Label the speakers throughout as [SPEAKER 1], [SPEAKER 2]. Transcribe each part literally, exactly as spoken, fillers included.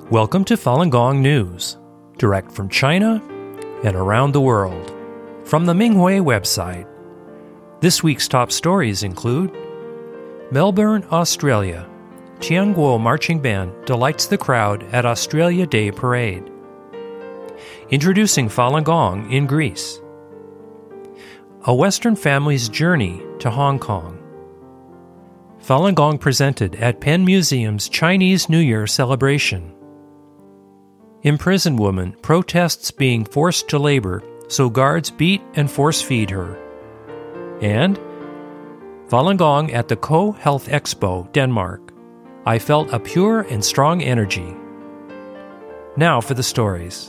[SPEAKER 1] Welcome to Falun Gong News, direct from China and around the world. From the Minghui website, this week's top stories include Melbourne, Australia. Tianguo Marching Band delights the crowd at Australia Day Parade. Introducing Falun Gong in Greece. A Western family's journey to Hong Kong. Falun Gong presented at Penn Museum's Chinese New Year celebration. Imprisoned woman protests being forced to labor, so guards beat and force-feed her. And Falun Gong at the Co Health Expo, Denmark. I felt a pure and strong energy. Now for the stories.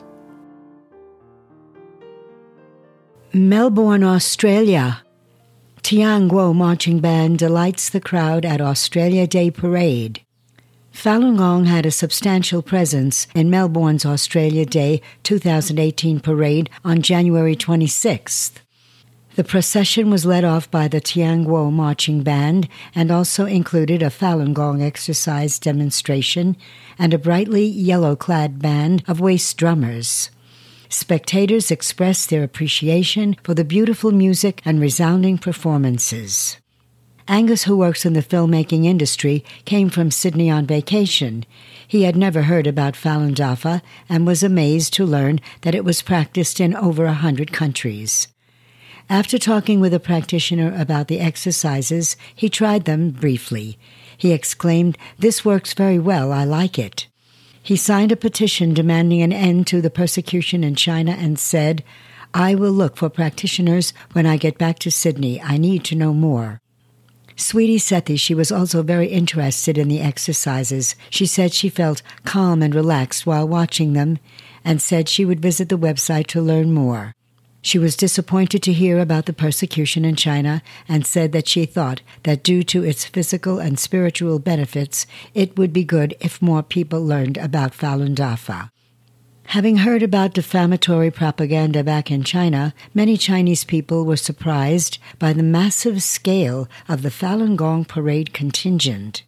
[SPEAKER 2] Melbourne, Australia. Tianguo Marching Band delights the crowd at Australia Day Parade. Falun Gong had a substantial presence in Melbourne's Australia Day twenty eighteen parade on January twenty-sixth. The procession was led off by the Tianguo Marching Band and also included a Falun Gong exercise demonstration and a brightly yellow-clad band of waist drummers. Spectators expressed their appreciation for the beautiful music and resounding performances. Angus, who works in the filmmaking industry, came from Sydney on vacation. He had never heard about Falun Dafa and was amazed to learn that it was practiced in over a hundred countries. After talking with a practitioner about the exercises, he tried them briefly. He exclaimed, "This works very well, I like it." He signed a petition demanding an end to the persecution in China and said, "I will look for practitioners when I get back to Sydney. I need to know more." Sweetie Sethi, she was also very interested in the exercises. She said she felt calm and relaxed while watching them and said she would visit the website to learn more. She was disappointed to hear about the persecution in China and said that she thought that due to its physical and spiritual benefits, it would be good if more people learned about Falun Dafa. Having heard about defamatory propaganda back in China, many Chinese people were surprised by the massive scale of the Falun Gong parade contingent.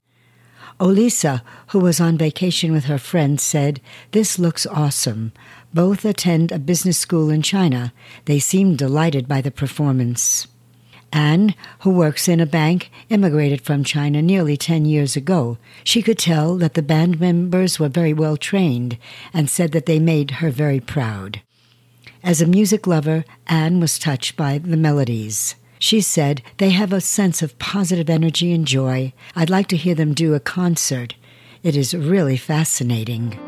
[SPEAKER 2] Olisa, who was on vacation with her friends, said, "This looks awesome. Both attend a business school in China. They seemed delighted by the performance." Anne, who works in a bank, immigrated from China nearly ten years ago. She could tell that the band members were very well trained and said that they made her very proud. As a music lover, Anne was touched by the melodies. She said, "They have a sense of positive energy and joy. I'd like to hear them do a concert. It is really fascinating."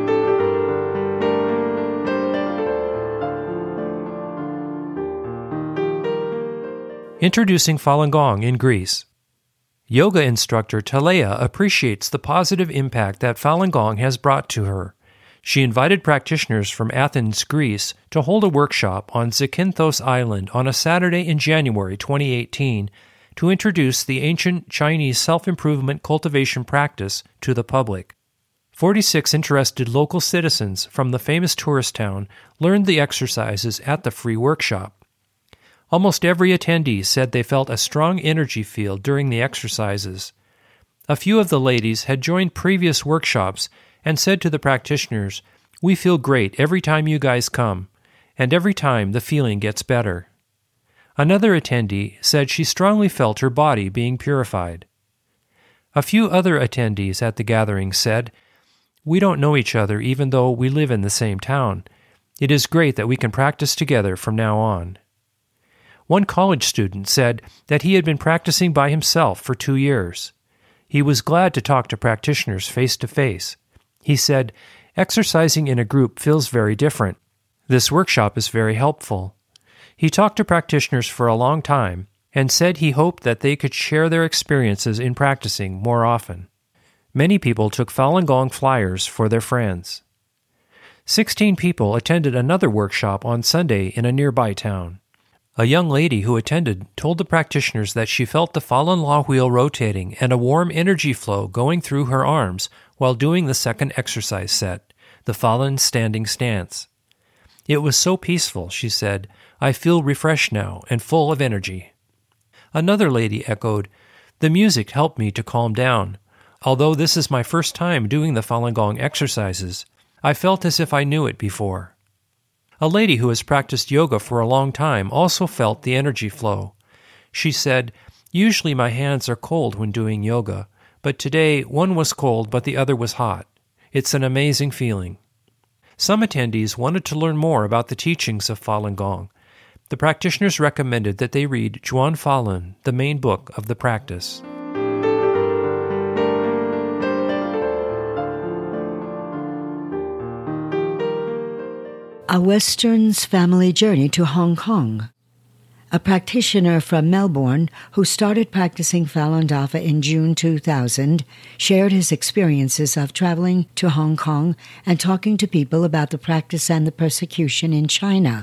[SPEAKER 1] Introducing Falun Gong in Greece. Yoga instructor Talea appreciates the positive impact that Falun Gong has brought to her. She invited practitioners from Athens, Greece, to hold a workshop on Zakynthos Island on a Saturday in January twenty eighteen to introduce the ancient Chinese self-improvement cultivation practice to the public. forty-six interested local citizens from the famous tourist town learned the exercises at the free workshop. Almost every attendee said they felt a strong energy field during the exercises. A few of the ladies had joined previous workshops and said to the practitioners, "We feel great every time you guys come, and every time the feeling gets better." Another attendee said she strongly felt her body being purified. A few other attendees at the gathering said, "We don't know each other even though we live in the same town. It is great that we can practice together from now on." One college student said that he had been practicing by himself for two years. He was glad to talk to practitioners face-to-face. He said, "Exercising in a group feels very different. This workshop is very helpful." He talked to practitioners for a long time and said he hoped that they could share their experiences in practicing more often. Many people took Falun Gong flyers for their friends. Sixteen people attended another workshop on Sunday in a nearby town. A young lady who attended told the practitioners that she felt the Falun Law wheel rotating and a warm energy flow going through her arms while doing the second exercise set, the Falun standing stance. "It was so peaceful," she said. "I feel refreshed now and full of energy." Another lady echoed, "The music helped me to calm down. Although this is my first time doing the Falun Gong exercises, I felt as if I knew it before. A lady who has practiced yoga for a long time also felt the energy flow. She said, "Usually my hands are cold when doing yoga, but today one was cold but the other was hot. It's an amazing feeling." Some attendees wanted to learn more about the teachings of Falun Gong. The practitioners recommended that they read Zhuan Falun, the main book of the practice.
[SPEAKER 2] A Western's Family Journey to Hong Kong. A practitioner from Melbourne who started practicing Falun Dafa in June two thousand shared his experiences of traveling to Hong Kong and talking to people about the practice and the persecution in China.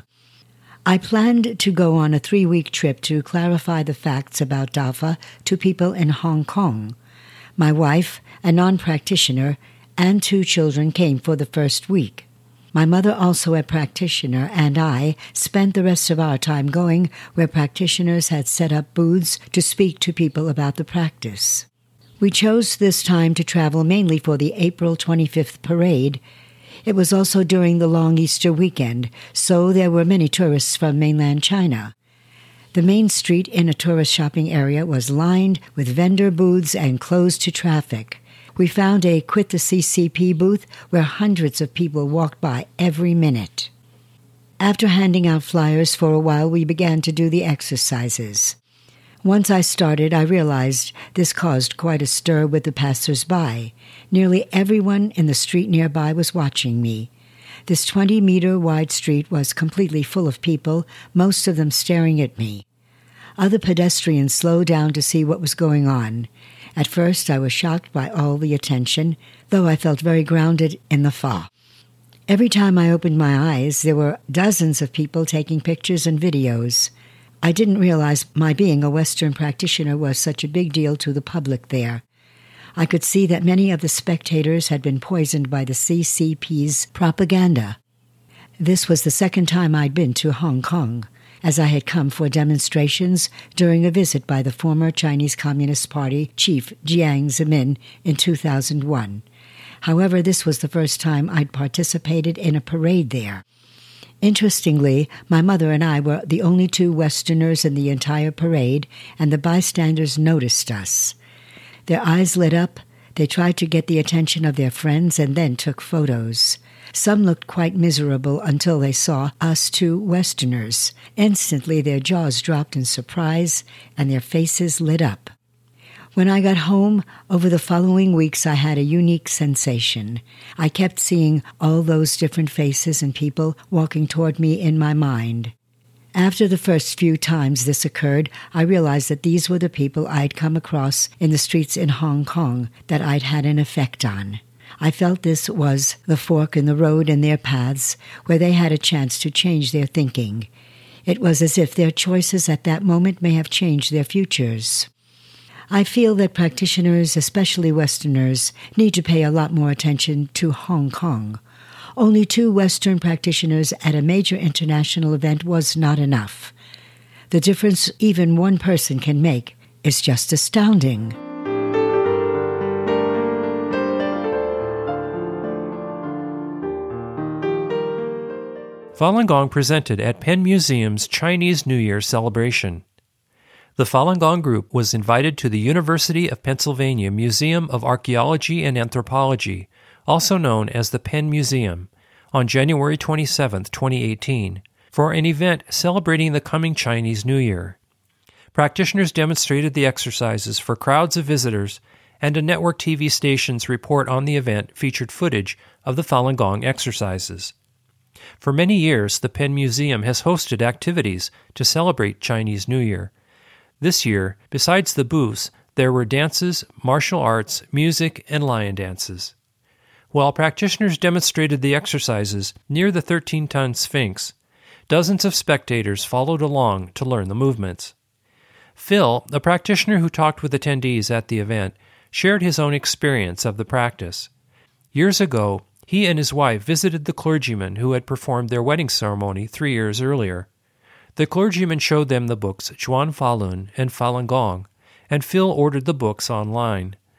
[SPEAKER 2] I planned to go on a three-week trip to clarify the facts about Dafa to people in Hong Kong. My wife, a non-practitioner, and two children came for the first week. My mother, also a practitioner, and I spent the rest of our time going where practitioners had set up booths to speak to people about the practice. We chose this time to travel mainly for the April twenty-fifth parade. It was also during the long Easter weekend, so there were many tourists from mainland China. The main street in a tourist shopping area was lined with vendor booths and closed to traffic. We found a Quit the C C P booth where hundreds of people walked by every minute. After handing out flyers for a while, we began to do the exercises. Once I started, I realized this caused quite a stir with the passers-by. Nearly everyone in the street nearby was watching me. This twenty-meter wide street was completely full of people, most of them staring at me. Other pedestrians slowed down to see what was going on. At first, I was shocked by all the attention, though I felt very grounded in the Fa. Every time I opened my eyes, there were dozens of people taking pictures and videos. I didn't realize my being a Western practitioner was such a big deal to the public there. I could see that many of the spectators had been poisoned by the C C P's propaganda. This was the second time I'd been to Hong Kong, as I had come for demonstrations during a visit by the former Chinese Communist Party chief Jiang Zemin in two thousand one. However, this was the first time I'd participated in a parade there. Interestingly, my mother and I were the only two Westerners in the entire parade, and the bystanders noticed us. Their eyes lit up, they tried to get the attention of their friends, and then took photos. Some looked quite miserable until they saw us two Westerners. Instantly their jaws dropped in surprise, and their faces lit up. When I got home, over the following weeks I had a unique sensation. I kept seeing all those different faces and people walking toward me in my mind. After the first few times this occurred, I realized that these were the people I'd come across in the streets in Hong Kong that I'd had an effect on. I felt this was the fork in the road in their paths, where they had a chance to change their thinking. It was as if their choices at that moment may have changed their futures. I feel that practitioners, especially Westerners, need to pay a lot more attention to Hong Kong. Only two Western practitioners at a major international event was not enough. The difference even one person can make is just astounding.
[SPEAKER 1] Falun Gong presented at Penn Museum's Chinese New Year celebration. The Falun Gong group was invited to the University of Pennsylvania Museum of Archaeology and Anthropology, also known as the Penn Museum, on January twenty-seventh, twenty eighteen, for an event celebrating the coming Chinese New Year. Practitioners demonstrated the exercises for crowds of visitors, and a network T V station's report on the event featured footage of the Falun Gong exercises. For many years, the Penn Museum has hosted activities to celebrate Chinese New Year. This year, besides the booths, there were dances, martial arts, music, and lion dances. While practitioners demonstrated the exercises near the thirteen-ton Sphinx, dozens of spectators followed along to learn the movements. Phil, a practitioner who talked with attendees at the event, shared his own experience of the practice. Years ago, he and his wife visited the clergyman who had performed their wedding ceremony three years earlier. The clergyman showed them the books Zhuan Falun and Falun Gong, and Phil ordered the books online.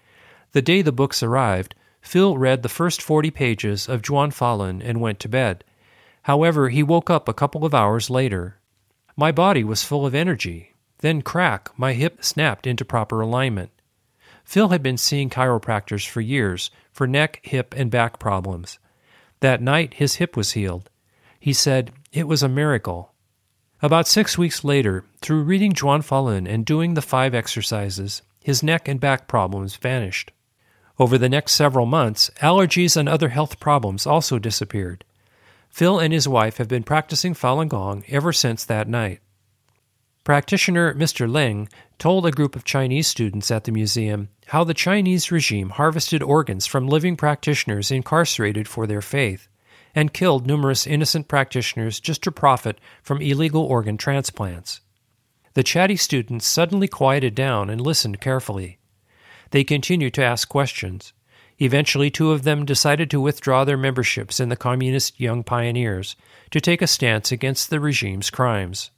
[SPEAKER 1] The day the books arrived, Phil read the first forty pages of Zhuan Falun and went to bed. However, he woke up a couple of hours later. My body was full of energy. Then, crack, my hip snapped into proper alignment. Phil had been seeing chiropractors for years for neck, hip, and back problems. That night, his hip was healed. He said, "It was a miracle." About six weeks later, through reading Zhuan Falun and doing the five exercises, his neck and back problems vanished. Over the next several months, allergies and other health problems also disappeared. Phil and his wife have been practicing Falun Gong ever since that night. Practitioner Mister Leng told a group of Chinese students at the museum how the Chinese regime harvested organs from living practitioners incarcerated for their faith and killed numerous innocent practitioners just to profit from illegal organ transplants. The chatty students suddenly quieted down and listened carefully. They continued to ask questions. Eventually, two of them decided to withdraw their memberships in the Communist Young Pioneers to take a stance against the regime's crimes.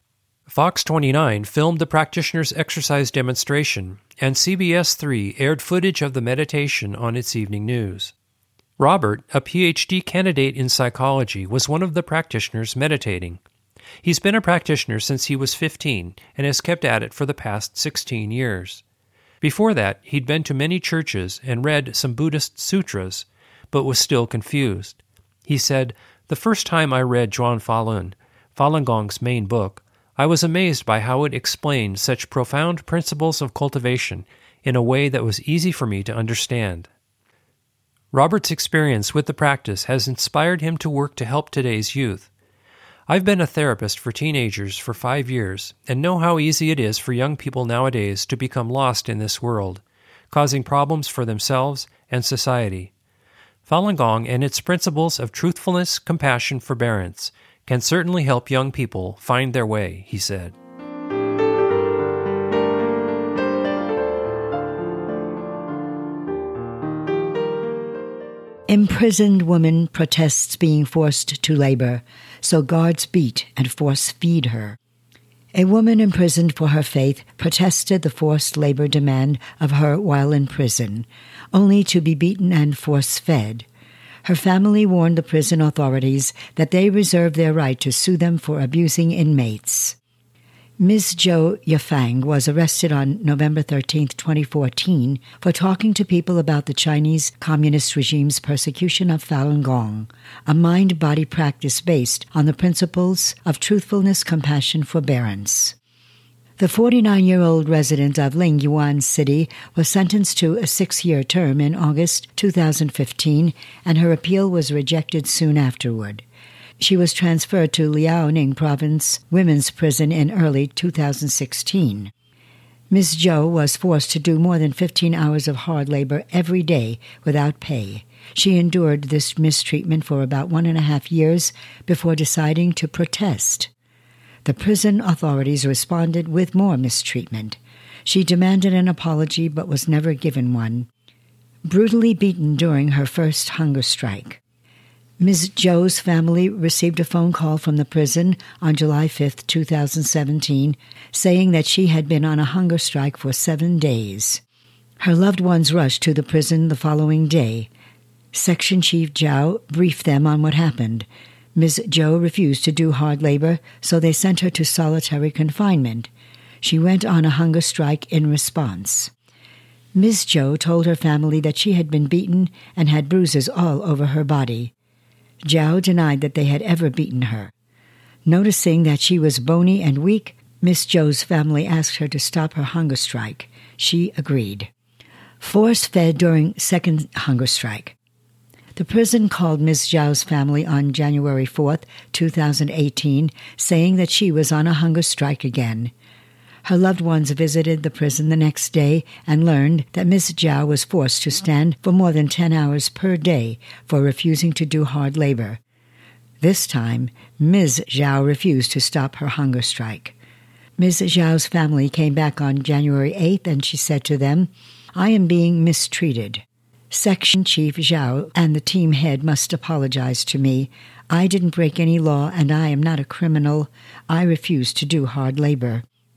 [SPEAKER 1] Fox twenty-nine filmed the practitioners' exercise demonstration, and C B S three aired footage of the meditation on its evening news. Robert, a P H D candidate in psychology, was one of the practitioners meditating. He's been a practitioner since he was fifteen and has kept at it for the past sixteen years. Before that, he'd been to many churches and read some Buddhist sutras, but was still confused. He said, "The first time I read Zhuan Falun, Falun Gong's main book, I was amazed by how it explained such profound principles of cultivation in a way that was easy for me to understand." Robert's experience with the practice has inspired him to work to help today's youth. "I've been a therapist for teenagers for five years and know how easy it is for young people nowadays to become lost in this world, causing problems for themselves and society. Falun Gong and its principles of truthfulness, compassion, forbearance can certainly help young people find their way," he said.
[SPEAKER 2] Imprisoned woman protests being forced to labor, so guards beat and force-feed her. A woman imprisoned for her faith protested the forced labor demand of her while in prison, only to be beaten and force-fed. Her family warned the prison authorities that they reserve their right to sue them for abusing inmates. Miz Zhou Yafang was arrested on November thirteenth, twenty fourteen, for talking to people about the Chinese Communist regime's persecution of Falun Gong, a mind-body practice based on the principles of truthfulness, compassion, forbearance. The forty-nine-year-old resident of Lingyuan City was sentenced to a six-year term in August two thousand fifteen, and her appeal was rejected soon afterward. She was transferred to Liaoning Province Women's Prison in early two thousand sixteen. Miz Zhou was forced to do more than fifteen hours of hard labor every day without pay. She endured this mistreatment for about one and a half years before deciding to protest. The prison authorities responded with more mistreatment. She demanded an apology but was never given one. Brutally beaten during her first hunger strike. Miz Zhou's family received a phone call from the prison on July fifth, two thousand seventeen, saying that she had been on a hunger strike for seven days. Her loved ones rushed to the prison the following day. Section Chief Zhao briefed them on what happened. Miz Zhou refused to do hard labor, so they sent her to solitary confinement. She went on a hunger strike in response. Miz Zhou told her family that she had been beaten and had bruises all over her body. Zhao denied that they had ever beaten her. Noticing that she was bony and weak, Miss Zhou's family asked her to stop her hunger strike. She agreed. Force-fed during second hunger strike. The prison called Miss Zhao's family on January fourth, two thousand eighteen, saying that she was on a hunger strike again. Her loved ones visited the prison the next day and learned that Miss Zhao was forced to stand for more than ten hours per day for refusing to do hard labor. This time, Miz Zhao refused to stop her hunger strike. Miz Zhao's family came back on January eighth and she said to them, "I am being mistreated. Section Chief Zhao and the team head must apologize to me. I didn't break any law and I am not a criminal. I refuse to do hard labor."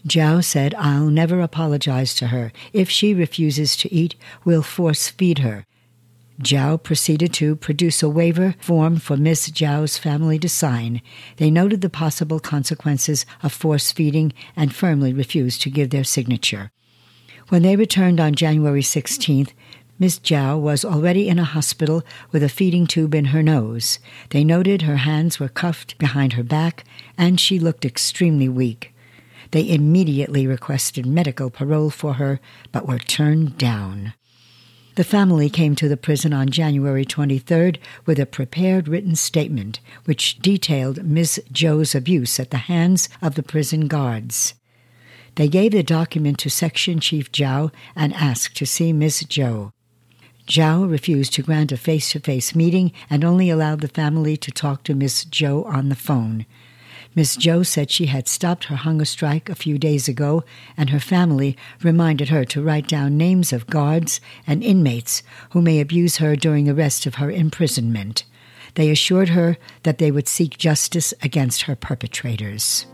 [SPEAKER 2] Zhao said, "I'll never apologize to her. If she refuses to eat, we'll force feed her." Zhao proceeded to produce a waiver form for Miss Zhao's family to sign. They noted the possible consequences of force feeding and firmly refused to give their signature. When they returned on January sixteenth, Miss Zhao was already in a hospital with a feeding tube in her nose. They noted her hands were cuffed behind her back, and she looked extremely weak. They immediately requested medical parole for her, but were turned down. The family came to the prison on January twenty-third with a prepared written statement which detailed Miss Zhou's abuse at the hands of the prison guards. They gave the document to Section Chief Zhao and asked to see Miss Zhou. Zhao refused to grant a face-to-face meeting and only allowed the family to talk to Miss Zhou on the phone. Miss Zhou said she had stopped her hunger strike a few days ago, and her family reminded her to write down names of guards and inmates who may abuse her during the rest of her imprisonment. They assured her that they would seek justice against her perpetrators.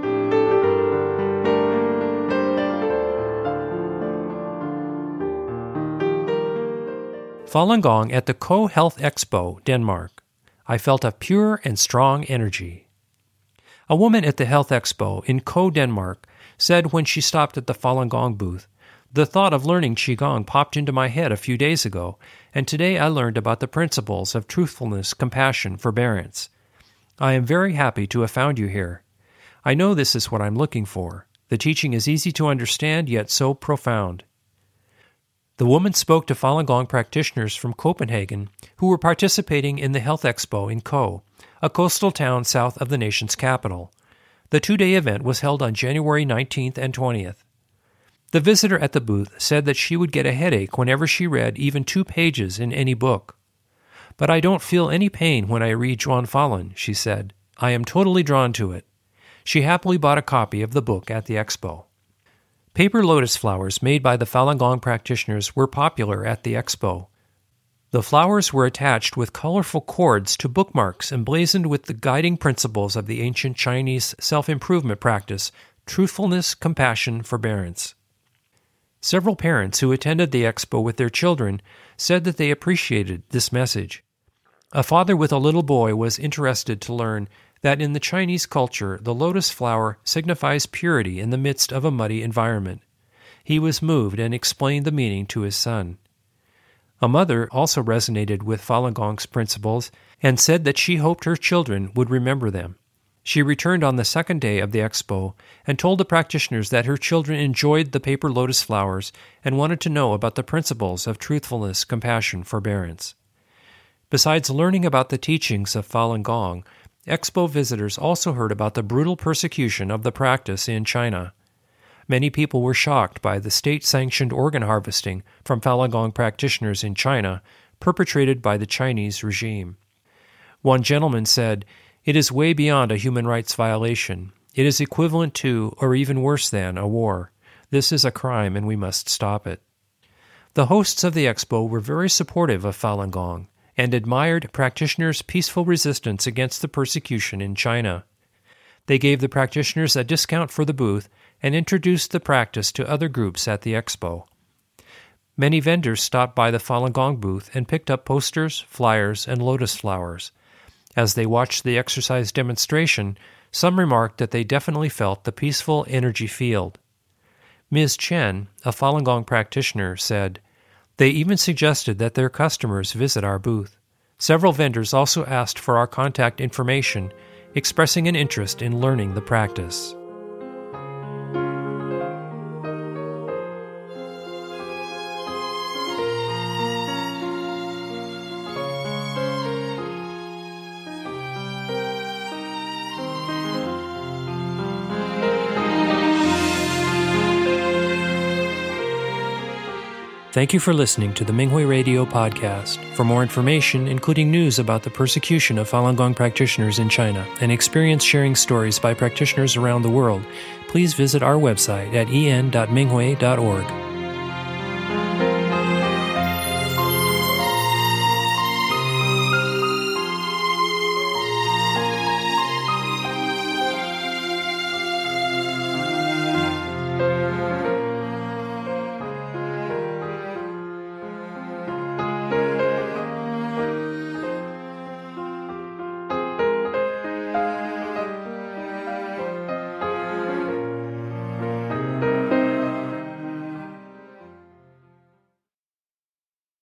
[SPEAKER 1] Falun Gong at the Ko Health Expo, Denmark. I felt a pure and strong energy. A woman at the Health Expo in Ko, Denmark, said when she stopped at the Falun Gong booth, "The thought of learning Qigong popped into my head a few days ago, and today I learned about the principles of truthfulness, compassion, forbearance. I am very happy to have found you here. I know this is what I'm looking for. The teaching is easy to understand, yet so profound." The woman spoke to Falun Gong practitioners from Copenhagen who were participating in the Health Expo in Ko, a coastal town south of the nation's capital. The two-day event was held on January nineteenth and twentieth. The visitor at the booth said that she would get a headache whenever she read even two pages in any book. "But I don't feel any pain when I read Zhuan Falun," she said. "I am totally drawn to it." She happily bought a copy of the book at the expo. Paper lotus flowers made by the Falun Gong practitioners were popular at the expo. The flowers were attached with colorful cords to bookmarks emblazoned with the guiding principles of the ancient Chinese self-improvement practice, truthfulness, compassion, forbearance. Several parents who attended the expo with their children said that they appreciated this message. A father with a little boy was interested to learn that in the Chinese culture, the lotus flower signifies purity in the midst of a muddy environment. He was moved and explained the meaning to his son. A mother also resonated with Falun Gong's principles and said that she hoped her children would remember them. She returned on the second day of the expo and told the practitioners that her children enjoyed the paper lotus flowers and wanted to know about the principles of truthfulness, compassion, forbearance. Besides learning about the teachings of Falun Gong, expo visitors also heard about the brutal persecution of the practice in China. Many people were shocked by the state-sanctioned organ harvesting from Falun Gong practitioners in China, perpetrated by the Chinese regime. One gentleman said, "It is way beyond a human rights violation. It is equivalent to, or even worse than, a war. This is a crime and we must stop it." The hosts of the expo were very supportive of Falun Gong and admired practitioners' peaceful resistance against the persecution in China. They gave the practitioners a discount for the booth and introduced the practice to other groups at the expo. Many vendors stopped by the Falun Gong booth and picked up posters, flyers, and lotus flowers. As they watched the exercise demonstration, some remarked that they definitely felt the peaceful energy field. Miz Chen, a Falun Gong practitioner, said, "They even suggested that their customers visit our booth. Several vendors also asked for our contact information, expressing an interest in learning the practice." Thank you for listening to the Minghui Radio podcast. For more information, including news about the persecution of Falun Gong practitioners in China and experience-sharing stories by practitioners around the world, please visit our website at e n dot minghui dot org.